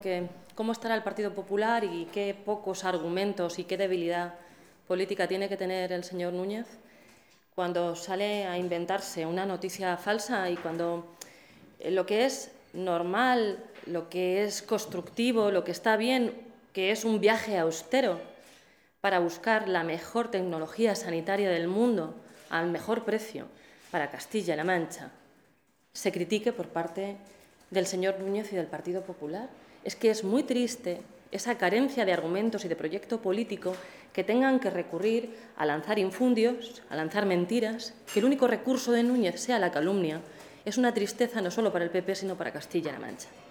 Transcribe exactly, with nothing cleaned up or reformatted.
Que cómo estará el Partido Popular y qué pocos argumentos y qué debilidad política tiene que tener el señor Núñez cuando sale a inventarse una noticia falsa y cuando lo que es normal, lo que es constructivo, lo que está bien, que es un viaje austero para buscar la mejor tecnología sanitaria del mundo al mejor precio para Castilla-La Mancha, se critique por parte del señor Núñez y del Partido Popular. Es que es muy triste esa carencia de argumentos y de proyecto político que tengan que recurrir a lanzar infundios, a lanzar mentiras, que el único recurso de Núñez sea la calumnia. Es una tristeza no solo para el P P, sino para Castilla-La Mancha.